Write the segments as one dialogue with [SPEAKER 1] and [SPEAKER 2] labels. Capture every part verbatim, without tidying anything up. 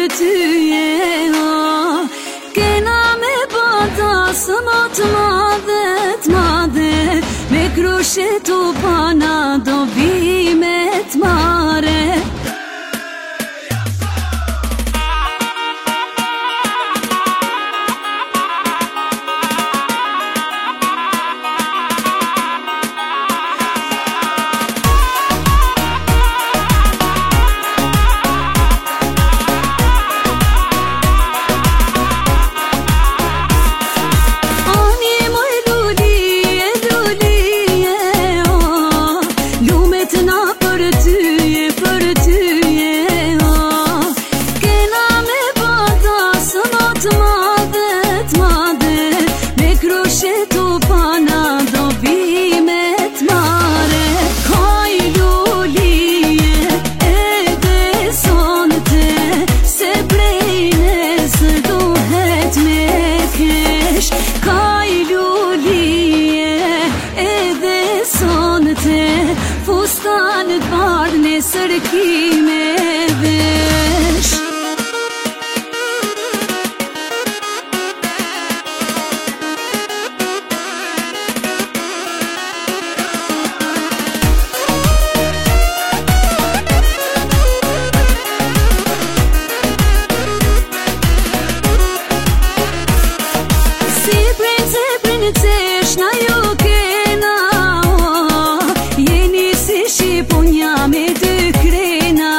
[SPEAKER 1] tyje o Kena me bata së më të madhe të madhe Me krushe të pana do bime të mare Fustanët bardh në sërkime vesh Si prince, princesh na ju kena Shqipunja me të krena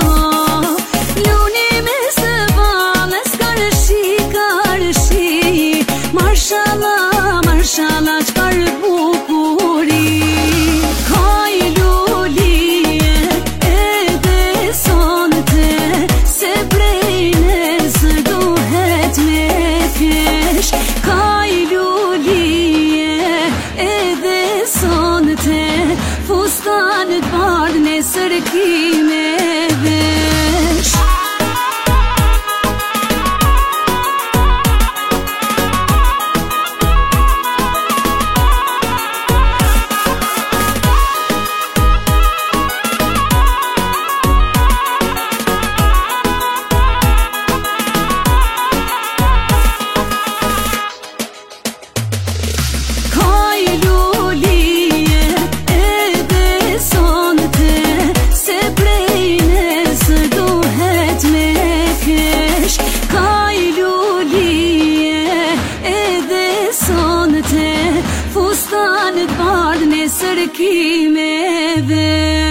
[SPEAKER 1] Luni me së valës karëshi, karëshi Marshallah, marshallah, qkar bukuri Kaj lulije edhe sonte Se prej nësë duhet me kesh Kaj lulije edhe sonte Fustanët bardh në sërkime vesh Fustanët bardh në sërkime vesh